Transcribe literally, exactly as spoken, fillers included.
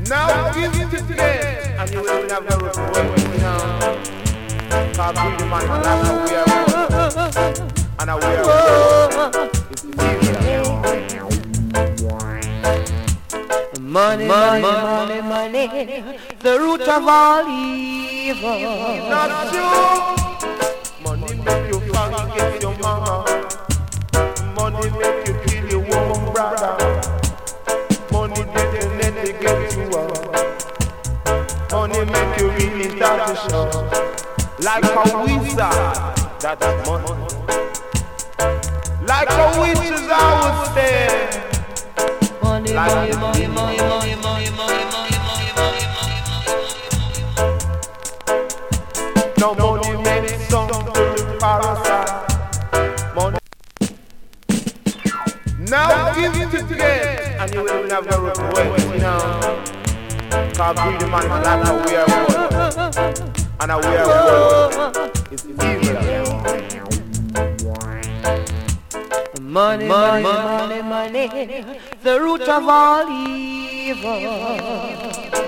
Now give it to get, and you will never regret it now. Cause greedy man is like a werewolf, and a werewolf is evil. Money, money, money, money, the root of all evil. Not true. Money make you forget your mama. Money make you kill your woman brother. Money make you let it get you up. Money make you really start to show. Like a wizard, that's money. Like a witch is always there. Money, Like money, money, money, money, money, money, money, money, money. no money makes something parasite. Money. Now give it to get, and you will never regret it now. Cause greedy man is like a werewolf, and a werewolf is evil. Money, money, money, money, the root of all evil.